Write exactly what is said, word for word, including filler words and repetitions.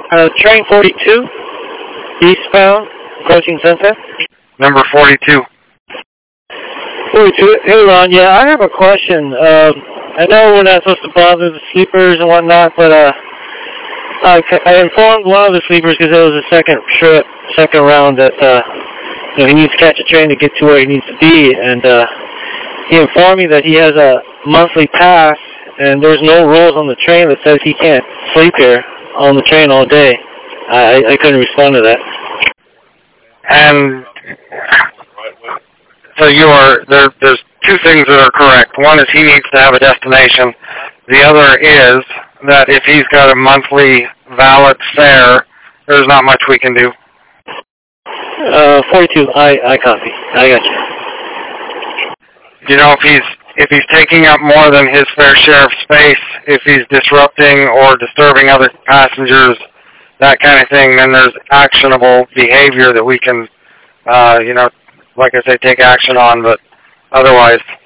Uh, train forty-two, eastbound, approaching Sunset. Number forty-two. forty-two. Hey, Ron. Yeah, I have a question. Um, I know we're not supposed to bother the sleepers and whatnot, but uh, I, I informed one of the sleepers because it was a second trip, second round that uh, you know, he needs to catch a train to get to where he needs to be, and uh, he informed me that he has a monthly pass, and there's no rules on the train that says he can't sleep here on the train all day. I, I couldn't respond to that. And so you are, there, there's two things that are correct. One is he needs to have a destination. The other is that if he's got a monthly valid fare, there's not much we can do. Uh, forty-two, I, I copy. I got you. You know, if he's if he's taking up more than his fair share of space, if he's disrupting or disturbing other passengers, that kind of thing, then there's actionable behavior that we can, uh, you know, like I say, take action on. But otherwise,